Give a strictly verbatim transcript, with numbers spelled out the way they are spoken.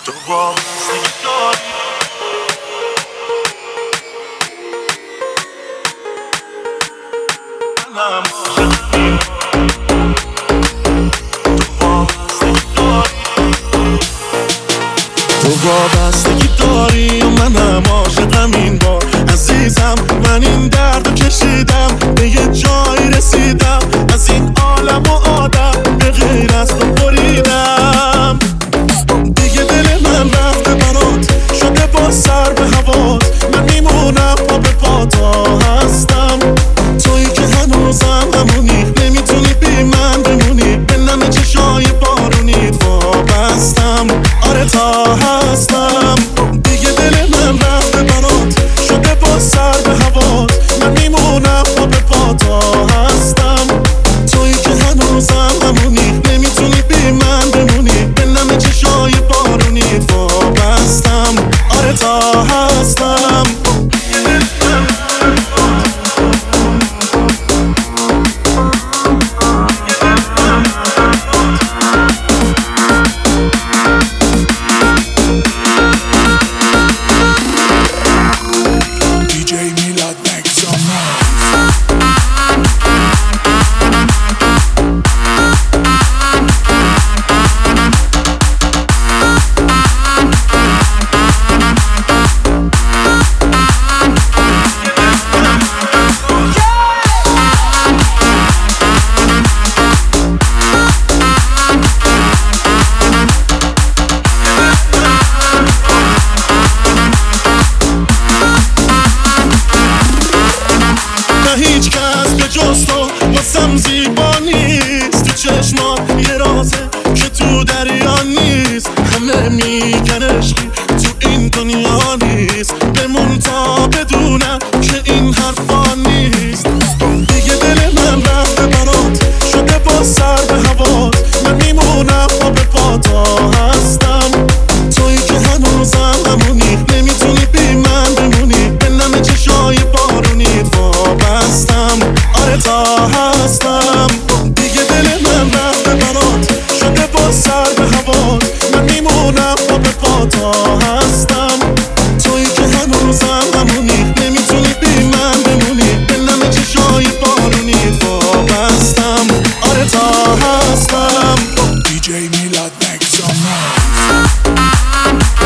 تو وابستگی داری منم عاشقی تو وابستگی داری تو وابستگی داری و منم عاشقم این بار عزیزم. من این درد کشیدم به یه جایی رسیدم از این عالم و آدم به غیر از تو بریدم دیگه دل من رفته برات شده با سر به هوات من میمونم پا به پاتا هستم تویی که هنوزم همونی نمیتونی بی من بمونی به نم چشای بارونیت وابستم آره تا هستم دیگه دل من رفته برات شده با سر به هوات من میمونم پا به پاتا هستم تویی که هنوزم همونی نمیتونی بی من بمونی به نم چشای بارونیت وابستم آره تا هستم هیچ کس به جز تو واسم زیبا نیست تو چشمات یه رازه که تو دریا نیست همه میگن عشقی تو این دنیا نیست بمون تا بدونم که این حرفا نیست دیگه دل من رفته برات شده با سر به هوات من میمونم پا به پاتا هستم تویی که هنوزم همونی نمیتونی بی من بمونی به نم چشای بارونیت وابستم آره تا هستم دیگه دل من رفته برات شده با سر به هوات من میمونم پا به پاتا هستم تویی که هنوزم همونی نمیتونی بی من بمونی به نم چشای بارونیت وابستم آره تا هستم دی جی میلاد مکس آن